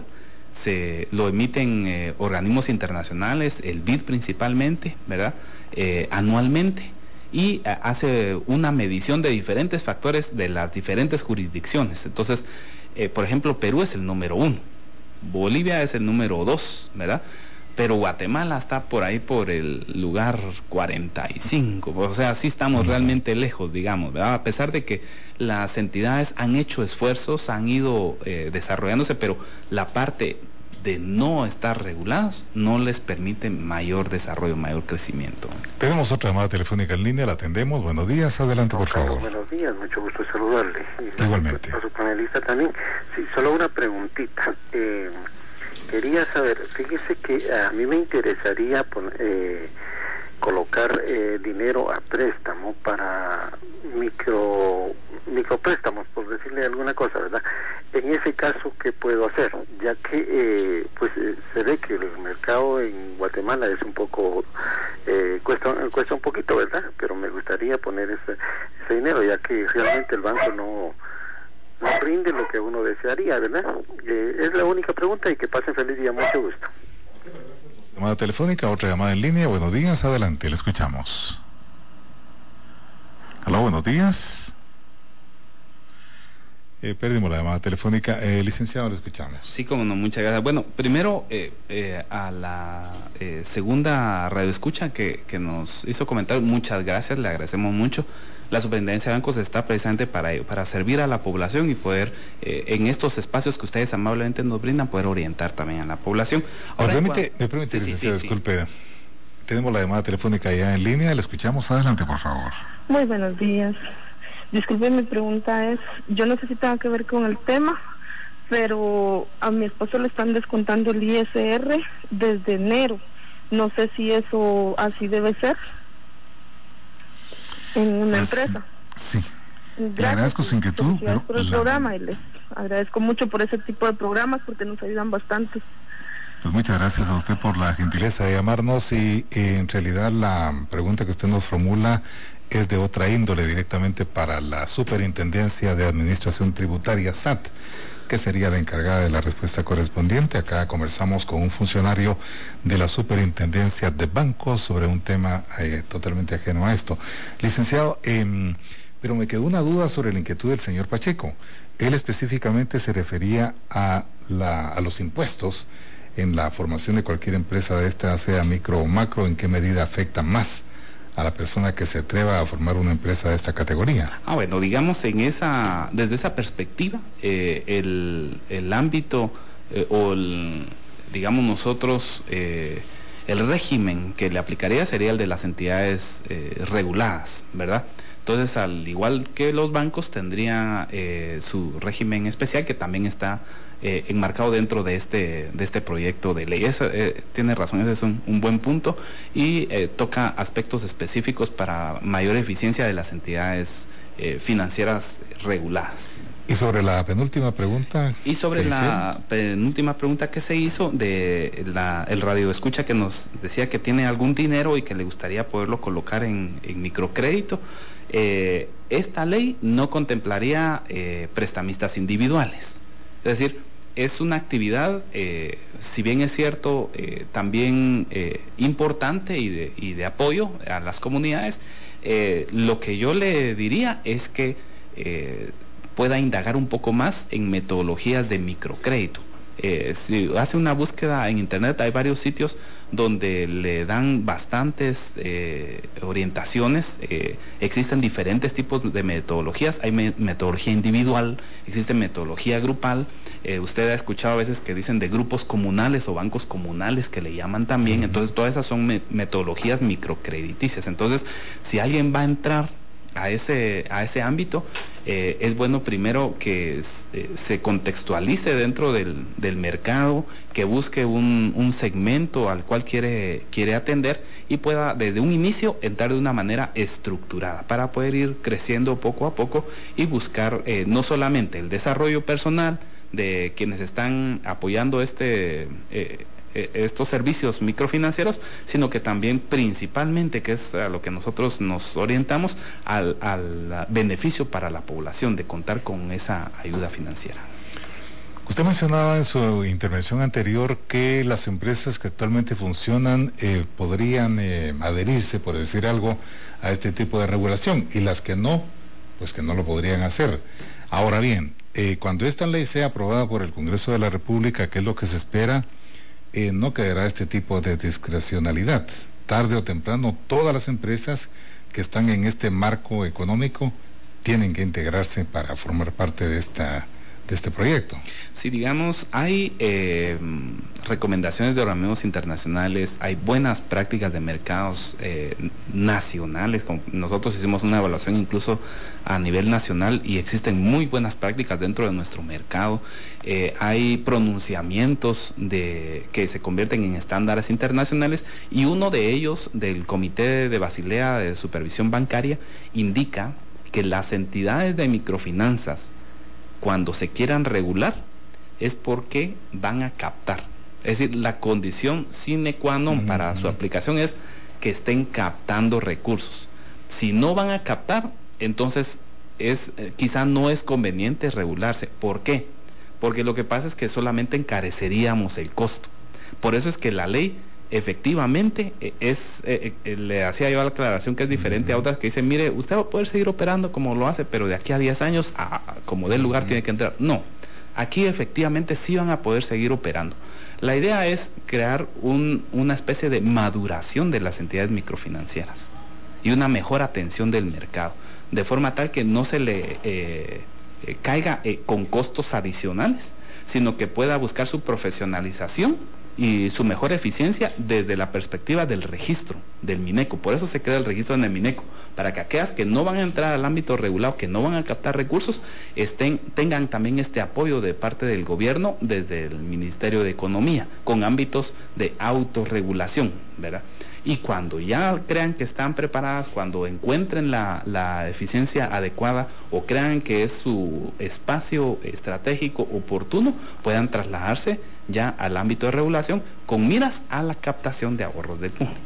Lo emiten organismos internacionales, el BID principalmente, ¿verdad?, anualmente, y hace una medición de diferentes factores de las diferentes jurisdicciones. Entonces, por ejemplo, Perú es el número 1, Bolivia es el número 2, ¿verdad?, pero Guatemala está por ahí por el lugar 45, o sea, sí estamos realmente lejos, digamos, ¿verdad?, a pesar de que las entidades han hecho esfuerzos, han ido desarrollándose, pero la parte de no estar regulados no les permite mayor desarrollo, mayor crecimiento. Tenemos otra llamada telefónica en línea, la atendemos. Buenos días, adelante, por favor. Buenos días, mucho gusto saludarle. Igualmente. A su panelista también. Sí, solo una preguntita. Quería saber, fíjese que a mí me interesaría colocar dinero a préstamo para micropréstamos, por decirle alguna cosa, ¿verdad? En ese caso, ¿qué puedo hacer? Ya que se ve que el mercado en Guatemala es un poco cuesta un poquito, ¿verdad? Pero me gustaría poner ese dinero, ya que realmente el banco no rinde lo que uno desearía, ¿verdad? Es la única pregunta, y que pasen feliz día. Mucho gusto. Llamada telefónica, otra llamada en línea. Buenos días, adelante, le escuchamos. Hola, buenos días. Perdimos la llamada telefónica. Licenciado, le escuchamos. Sí, como no, muchas gracias. Bueno, primero a la segunda radioescucha que nos hizo comentar, muchas gracias, le agradecemos mucho. La Superintendencia de Bancos está precisamente para ello, para servir a la población y poder, en estos espacios que ustedes amablemente nos brindan, poder orientar también a la población. Ahora, me permite, licenciado, disculpe. Tenemos la llamada telefónica ya en línea, le escuchamos. Adelante, por favor. Muy buenos días. Disculpe, mi pregunta es, yo no sé si tenga que ver con el tema, pero a mi esposo le están descontando el ISR desde enero. No sé si eso así debe ser en una empresa. Sí. Le agradezco su inquietud. Por el programa, y les agradezco mucho por ese tipo de programas porque nos ayudan bastante. Pues muchas gracias a usted por la gentileza de llamarnos, y en realidad la pregunta que usted nos formula es de otra índole, directamente para la Superintendencia de Administración Tributaria, SAT, que sería la encargada de la respuesta correspondiente. Acá conversamos con un funcionario de la Superintendencia de Bancos sobre un tema totalmente ajeno a esto. Licenciado, pero me quedó una duda sobre la inquietud del señor Pacheco. Él específicamente se refería a los impuestos en la formación de cualquier empresa de esta, sea micro o macro. ¿En qué medida afecta más a la persona que se atreva a formar una empresa de esta categoría? Bueno, digamos, desde esa perspectiva, el ámbito digamos nosotros, el régimen que le aplicaría sería el de las entidades reguladas, ¿verdad? Entonces, al igual que los bancos, tendría su régimen especial, que también está enmarcado dentro de este proyecto de ley. Tiene razón, ese es un buen punto, y toca aspectos específicos para mayor eficiencia de las entidades financieras reguladas. Y sobre la penúltima pregunta. Y sobre la penúltima pregunta que se hizo de el radioescucha que nos decía que tiene algún dinero y que le gustaría poderlo colocar en microcrédito, esta ley no contemplaría prestamistas individuales. Es decir, es una actividad, si bien es cierto, también importante y de apoyo a las comunidades. Lo que yo le diría es que pueda indagar un poco más en metodologías de microcrédito. Si hace una búsqueda en internet, hay varios sitios donde le dan bastantes orientaciones. Existen diferentes tipos de metodologías. Hay metodología individual, existe metodología grupal. Usted ha escuchado a veces que dicen de grupos comunales o bancos comunales, que le llaman también. Entonces todas esas son metodologías microcrediticias. Entonces, si alguien va a entrar a ese ámbito, es bueno primero que se contextualice dentro del mercado, que busque un segmento al cual quiere atender y pueda desde un inicio entrar de una manera estructurada para poder ir creciendo poco a poco y buscar no solamente el desarrollo personal de quienes están apoyando estos servicios microfinancieros, sino que también principalmente, que es a lo que nosotros nos orientamos, al beneficio para la población de contar con esa ayuda financiera. Usted mencionaba en su intervención anterior que las empresas que actualmente funcionan podrían adherirse, por decir algo, a este tipo de regulación, y las que no, pues que no lo podrían hacer. Ahora bien, cuando esta ley sea aprobada por el Congreso de la República, que es lo que se espera, no quedará este tipo de discrecionalidad. Tarde o temprano, todas las empresas que están en este marco económico tienen que integrarse para formar parte de este proyecto. Sí, digamos, hay recomendaciones de organismos internacionales, hay buenas prácticas de mercados nacionales. Nosotros hicimos una evaluación incluso a nivel nacional y existen muy buenas prácticas dentro de nuestro mercado. Hay pronunciamientos que se convierten en estándares internacionales, y uno de ellos, del Comité de Basilea de Supervisión Bancaria, indica que las entidades de microfinanzas, cuando se quieran regular, es porque van a captar. Es decir, la condición sine qua non para su aplicación es que estén captando recursos. Si no van a captar, entonces quizá no es conveniente regularse. ¿Por qué? Porque lo que pasa es que solamente encareceríamos el costo. Por eso es que la ley efectivamente le hacía yo la aclaración que es diferente a otras que dicen, mire, usted va a poder seguir operando como lo hace, pero de aquí a 10 años, como del lugar tiene que entrar. No, aquí efectivamente sí van a poder seguir operando. La idea es crear una especie de maduración de las entidades microfinancieras y una mejor atención del mercado, de forma tal que no se le caiga con costos adicionales, sino que pueda buscar su profesionalización y su mejor eficiencia desde la perspectiva del registro del Mineco. Por eso se crea el registro en el Mineco, para que aquellas que no van a entrar al ámbito regulado, que no van a captar recursos, tengan también este apoyo de parte del gobierno desde el Ministerio de Economía, con ámbitos de autorregulación, ¿verdad? Y cuando ya crean que están preparadas, cuando encuentren la eficiencia adecuada o crean que es su espacio estratégico oportuno, puedan trasladarse ya al ámbito de regulación con miras a la captación de ahorros del público.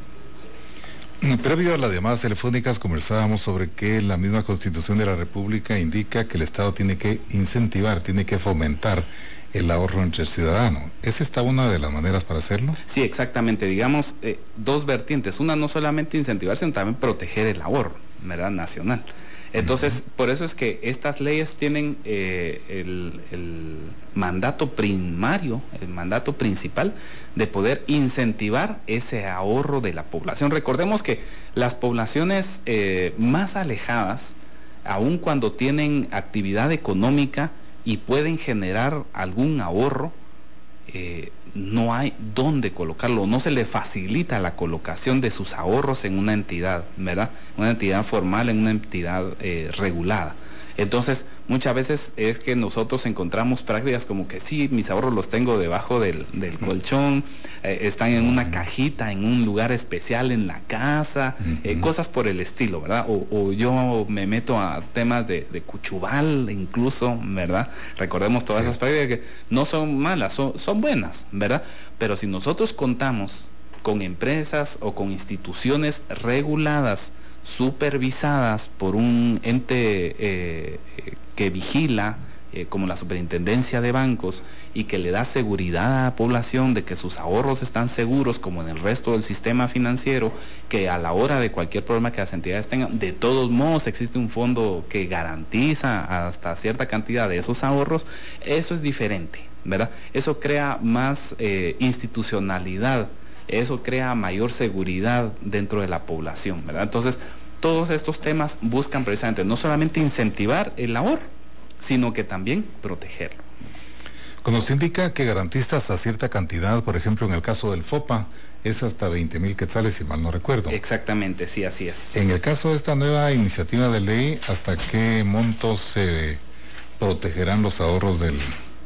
Previo a las llamadas telefónicas conversábamos sobre que la misma Constitución de la República indica que el Estado tiene que incentivar, tiene que fomentar el ahorro entre el ciudadano. ¿Esa está una de las maneras para hacerlo? Sí, exactamente. Digamos, dos vertientes. Una, no solamente incentivar, sino también proteger el ahorro, ¿verdad?, nacional. Entonces, por eso es que estas leyes tienen el mandato primario, el mandato principal de poder incentivar ese ahorro de la población. Recordemos que las poblaciones más alejadas, aun cuando tienen actividad económica y pueden generar algún ahorro, no hay dónde colocarlo, no se le facilita la colocación de sus ahorros en una entidad, ¿verdad? Una entidad formal, en una entidad regulada. Entonces, muchas veces es que nosotros encontramos prácticas como que sí, mis ahorros los tengo debajo del colchón, están en una cajita, en un lugar especial en la casa, cosas por el estilo, ¿verdad? O yo me meto a temas de cuchubal incluso, ¿verdad? Recordemos todas esas prácticas que no son malas, son buenas, ¿verdad? Pero si nosotros contamos con empresas o con instituciones reguladas, supervisadas por un ente que vigila, como la Superintendencia de Bancos, y que le da seguridad a la población de que sus ahorros están seguros, como en el resto del sistema financiero, que a la hora de cualquier problema que las entidades tengan, de todos modos existe un fondo que garantiza hasta cierta cantidad de esos ahorros. Eso es diferente, ¿verdad? Eso crea más institucionalidad, eso crea mayor seguridad dentro de la población, ¿verdad? Entonces, todos estos temas buscan precisamente no solamente incentivar el ahorro, sino que también protegerlo. Cuando se indica que garantistas a cierta cantidad, por ejemplo, en el caso del FOPA, es hasta 20,000 quetzales, si mal no recuerdo. Exactamente, sí, así es. En el caso de esta nueva iniciativa de ley, ¿hasta qué montos se protegerán los ahorros del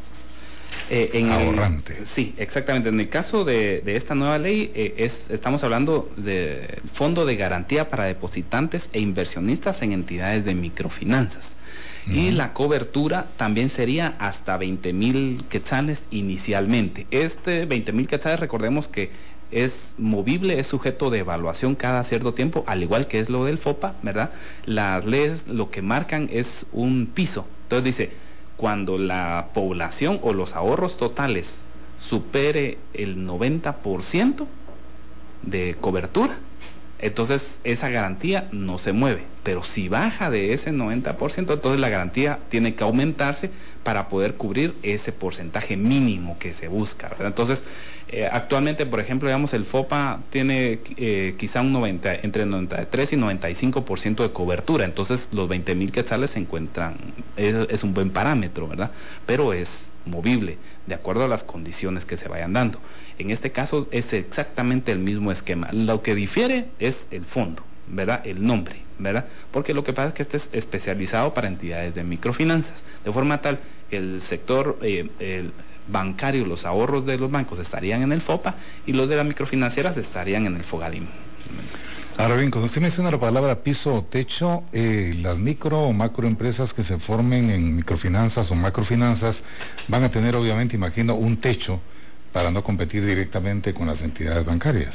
ahorrante? Sí, exactamente. En el caso de esta nueva ley, estamos hablando de Fondo de Garantía para Depositantes e Inversionistas en Entidades de Microfinanzas. Y la cobertura también sería hasta 20,000 quetzales inicialmente. 20,000 quetzales, recordemos que es movible, es sujeto de evaluación cada cierto tiempo, al igual que es lo del FOPA, ¿verdad? Las leyes lo que marcan es un piso. Entonces dice, cuando la población o los ahorros totales supere el 90% de cobertura, entonces esa garantía no se mueve. Pero si baja de ese 90%, entonces la garantía tiene que aumentarse para poder cubrir ese porcentaje mínimo que se busca, ¿verdad? Entonces, actualmente, por ejemplo, digamos, el FOPA tiene quizá entre 93 y 95% de cobertura. Entonces, los 20,000 quetzales se encuentran, es un buen parámetro, ¿verdad? Pero es movible de acuerdo a las condiciones que se vayan dando. En este caso es exactamente el mismo esquema. Lo que difiere es el fondo, ¿verdad? El nombre, ¿verdad? Porque lo que pasa es que este es especializado para entidades de microfinanzas, de forma tal que el sector el bancario, los ahorros de los bancos estarían en el FOPA y los de las microfinancieras estarían en el FOGADIM. Ahora bien, cuando usted menciona la palabra piso o techo, las micro o macroempresas que se formen en microfinanzas o macrofinanzas van a tener, obviamente, imagino, un techo para no competir directamente con las entidades bancarias.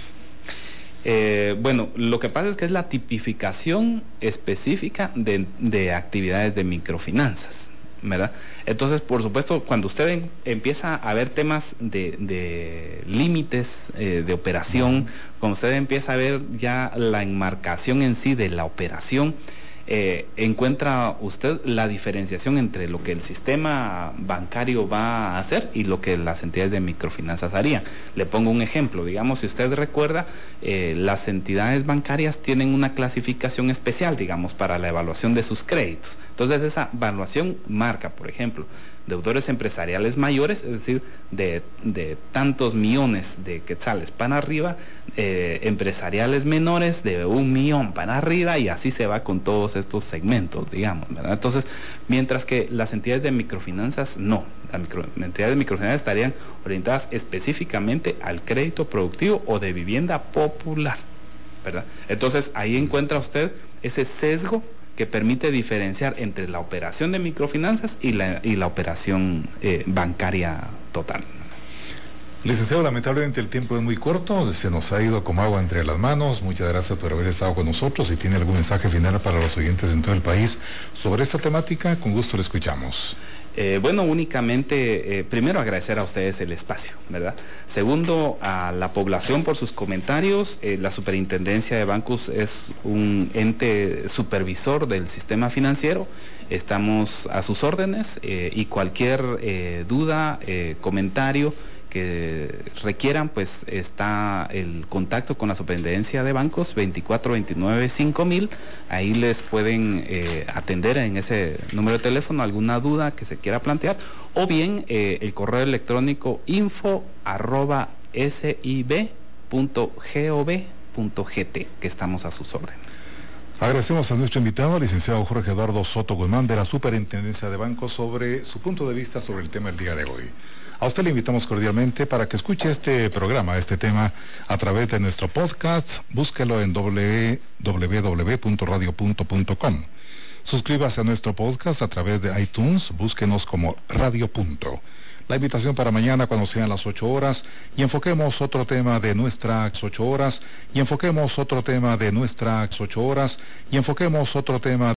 Bueno, lo que pasa es que es la tipificación específica de actividades de microfinanzas, ¿verdad? Entonces, por supuesto, cuando usted empieza a ver temas de límites de operación, cuando usted empieza a ver ya la enmarcación en sí de la operación, encuentra usted la diferenciación entre lo que el sistema bancario va a hacer y lo que las entidades de microfinanzas harían. Le pongo un ejemplo. Digamos, si usted recuerda, las entidades bancarias tienen una clasificación especial, digamos, para la evaluación de sus créditos. Entonces, esa evaluación marca, por ejemplo, deudores empresariales mayores, es decir, de tantos millones de quetzales para arriba, empresariales menores de 1 millón para arriba, y así se va con todos estos segmentos, digamos, ¿verdad? Entonces, mientras que las entidades de microfinanzas no, las entidades de microfinanzas estarían orientadas específicamente al crédito productivo o de vivienda popular, ¿verdad? Entonces, ahí encuentra usted ese sesgo que permite diferenciar entre la operación de microfinanzas y la operación bancaria total. Licenciado, lamentablemente el tiempo es muy corto, se nos ha ido como agua entre las manos. Muchas gracias por haber estado con nosotros. Si tiene algún mensaje final para los oyentes en todo el país sobre esta temática, con gusto le escuchamos. Bueno, únicamente, primero agradecer a ustedes el espacio, ¿verdad? Segundo, a la población por sus comentarios. La Superintendencia de Bancos es un ente supervisor del sistema financiero. Estamos a sus órdenes y cualquier duda, comentario que requieran, pues está el contacto con la Superintendencia de Bancos 2429-5000. Ahí les pueden atender en ese número de teléfono alguna duda que se quiera plantear, o bien el correo electrónico info@sib.gov.gt, que estamos a sus órdenes. Agradecemos a nuestro invitado, licenciado Jorge Eduardo Soto Guzmán, de la Superintendencia de Bancos, sobre su punto de vista sobre el tema del día de hoy. A usted le invitamos cordialmente para que escuche este programa, este tema, a través de nuestro podcast. Búsquelo en www.radio.com. Suscríbase a nuestro podcast a través de iTunes, búsquenos como Radio Punto. La invitación para mañana cuando sean las 8 horas y enfoquemos otro tema de nuestras 8 horas y enfoquemos otro tema de nuestras 8 horas y enfoquemos otro tema